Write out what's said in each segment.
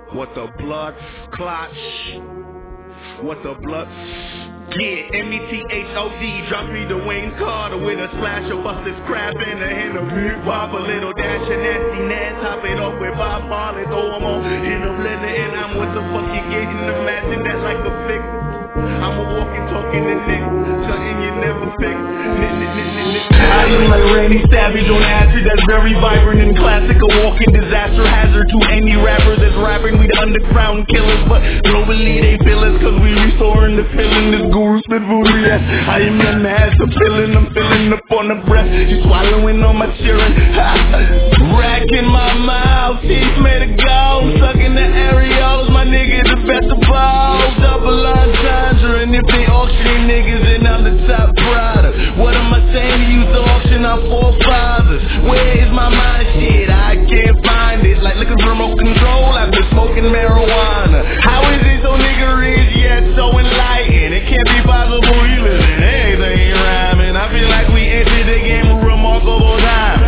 What the blood clot? What the blood? Yeah, METHOD, drop me the Wayne Carter with a splash of busted crap in the hand of Big Pop, a little dash of nasty Nat, top it off with Bob Marley, throw them on in the blender, and I'm what the fuck you getting, imagine that like a fix. I'm a walking, talking to Nick, something you never fix. I am like Randy Savage on acid that's very vibrant and classic, a walking disaster hazard to any rapper that's rapping. We the underground killers, but globally they feel us cause we restoring the feeling. This guru spit voodoo, yes. I am young, has the feeling, I'm filling up on the breath. You swallowing on my cheering, rack in my mouth, teeth made of gold, sucking the areolas, my nigga the best of all. Double entendre, and if they auction niggas, then I'm the top product. What am I saying to you? To auction our forefathers. Where is my mind? Shit, I can't find it. Like looking for remote control, I've been smoking marijuana. How is it so nigga rich yet so enlightened? It can't be possible you living anything rhyming. I feel like we entered the game of remarkable time.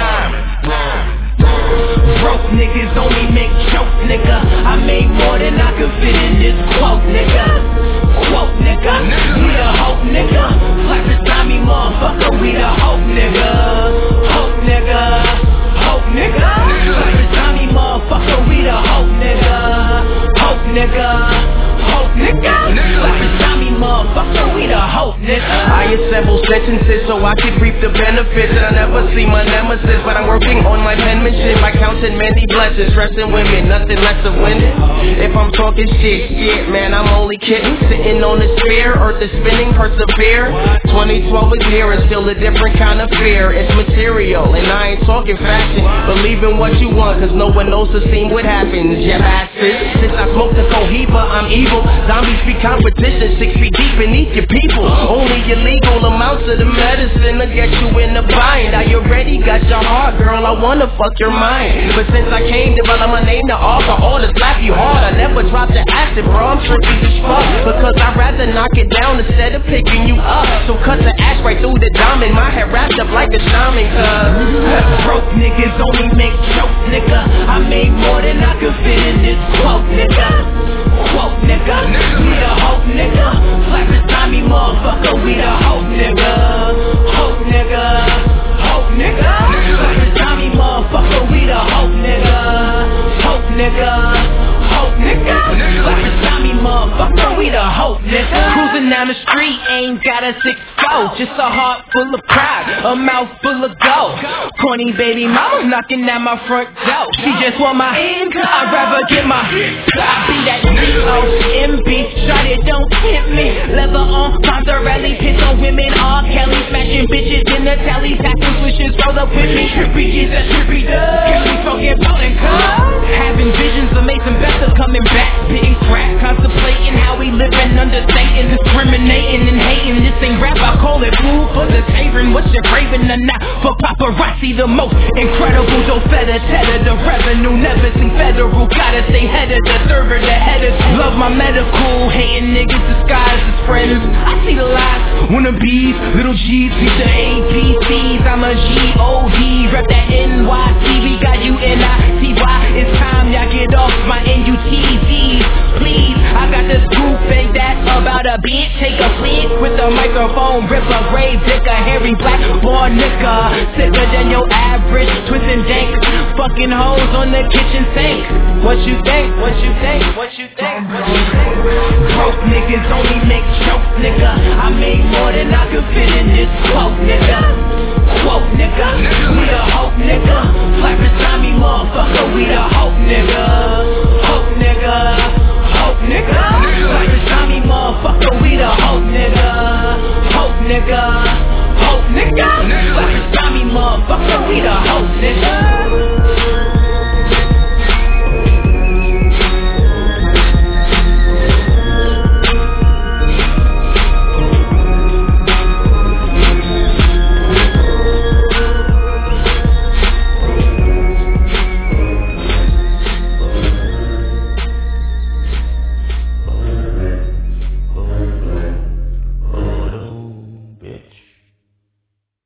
Broke niggas only make jokes, nigga. I made more than I could fit in this quote, nigga. Quote, nigga. We the hope, nigga. Like the Tommy motherfucker, we the hope, nigga. Hope, nigga. Hope, nigga. Like the Tommy motherfucker, we the hope, nigga. Hope, nigga. Hope, nigga. Like the Tommy motherfucker, we the hope, nigga. I assemble sentences so I can reap the benefits, and I never see my nemesis, but I'm working on my penmanship. I counted many blessings, stressing women, nothing less of winning. If I'm talking shit, man, I'm only kidding. Sitting on the sphere, earth is spinning, persevere. 2012 is here and still a different kind of fear. It's material, and I ain't talking fashion. Believe in what you want, cause no one knows the scene what happens, yeah bastards. Since I smoked the cohiba, I'm evil. Zombies be competition, 6 feet deep beneath your people. Only illegal amounts of the medicine to get you in the bind. I already got your heart, girl, I wanna fuck your mind. But since I came, develop my name to offer all to slap you hard. I never dropped the acid, bro, I'm tricky as fuck. Because I'd rather knock it down instead of picking you up. So cut the ash right through the diamond, my head wrapped up like a shaman, cuz broke niggas only make jokes, nigga. I made more than I could fit in this quote, nigga. Quote, nigga. We the hope, nigga. Like the Tommy motherfucker, we the hope, nigga. Hope, nigga. Hope, nigga. Like the Tommy motherfucker, we the hope, nigga. Hope, nigga. Hope, nigga. Like the Tommy motherfucker, we the hope, nigga. Cruising down the street, ain't got a 6-4, just a heart full of pride, a mouth full of gold. Corny baby mama knocking at my front door. She just want my income, I'd rather get my I be that D-O-M-B, shot it, don't hit me. Leather on, Fonzarelli, piss on women, R. Kelly, smashing bitches in the telly, tapping swishes, roll up with me. Trippy is a trippy dog, Kelly fucking ballin' cuz. Having visions of Mason Bethel coming back, spitting crack, contemplating how we living under Satan, discriminating and hating. This ain't rap, I call it food for the tavern. What you craving or not? For paparazzi, the most incredible, Joe Feta, cheddar, the revenue, never seen federal. Gotta stay head of the server, the headers. Love my medical, hating niggas disguised as friends. I see the lies, wannabes, little G's, piece of ABCs. I'm a G-O-D, rep that NYC. We got U-N-I-T-Y. It's time y'all get off my N-U-T-Z's, please. I got the scoop, ain't that about a bitch? Take a flick with the microphone, rip a grave digger, hairy black boy nigga. Sicker than your average, twisting dank, fucking hoes on the kitchen sink. What you think? What you think? What you think? What you think? Broke niggas only make jokes, nigga. I made more than I could fit in this quote, nigga.